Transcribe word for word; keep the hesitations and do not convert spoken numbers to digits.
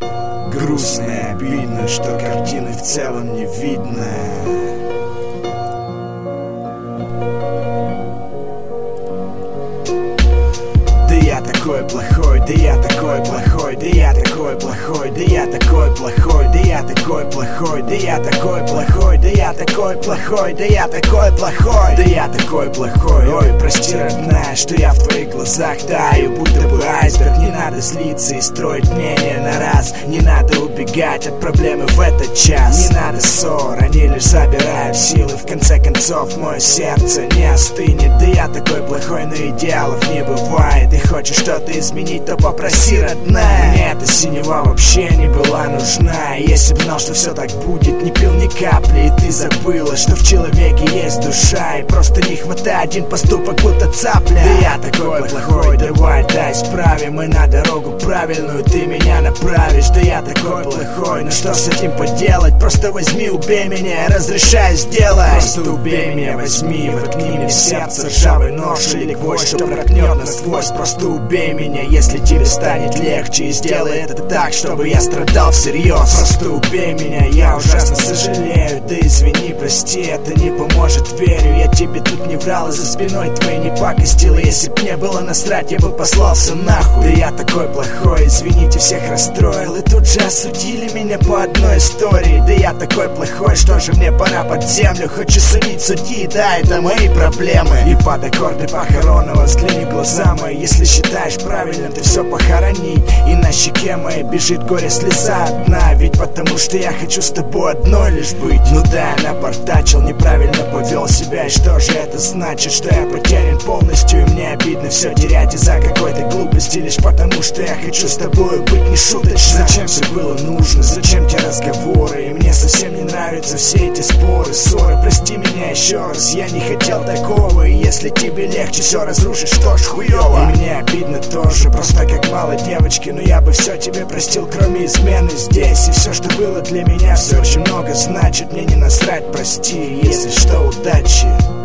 Грустно и обидно, что картины в целом не видно. Да я такой плохой, да я такой плохой, да я такой плохой, да я такой плохой, да я такой плохой, да я такой плохой, да я такой плохой, да я такой плохой, да я такой плохой. Ой, прости, родная, что я в твоих глазах таю, будто бы айсберг. Не надо злиться и строить мнение на раз. Не надо убегать от проблемы в этот час. Не надо ссор, они лишь забирают силы. В конце концов, мое сердце не остынет. Да я такой плохой, но идеалов не бывает. И хочешь что-то изменить, то попроси, родная. Мне эта синева вообще не была нужна. И если б знал, что все так будет, не пил ни капли. И ты забыла, что в человеке есть душа. И просто не хватает один поступок, будто цапля. Да я такой плохой, давай, дай справим. И на дорогу правильную ты меня направишь. Да я такой плохой, но что с этим поделать? Просто возьми, убей меня, разрешай сделать. Просто убей меня, возьми, воткни мне в сердце ржавый нож или гвоздь, что проткнет насквозь. Просто убей меня, если тебе станет легче. И сделай это так, чтобы я страдал всерьез. Просто убей меня, я ужасно сожалею. Да извини, прости, это не поможет, верю. Я тебе тут не врал, и за спиной твоей не пакостил. И если б мне было насрать, я бы послался нахуй. Да я такой плохой, извините, всех расстроил. И тут же осудили меня по одной истории. Да я такой плохой, что же мне пора под землю. Хочу судить, суди, да, это мои проблемы. И под аккорды похоронного взгляни в глаза мои. Если считаешь правильным ты все похоронить. И на щеке моей бежит горе слеза одна. Ведь потому что я хочу с тобой одной лишь быть. Ну да, я напортачил, неправильно повел себя. И что же это значит? Что я потерян полностью. И мне обидно все терять из-за какой-то глупости. Лишь потому что я хочу с тобой быть не шуточно. Зачем все было нужно? Зачем те разговоры? И мне совсем не нравятся все эти споры, ссоры. Прости меня еще раз, я не хотел такого. И если тебе легче все разрушить, что ж, хуёво. И мне обидно тоже, просто как мало девочки. Но я бы все тебе простил, кроме измены здесь. И все, что было для меня, все очень много значит. Мне не насрать, прости, если что, удачи.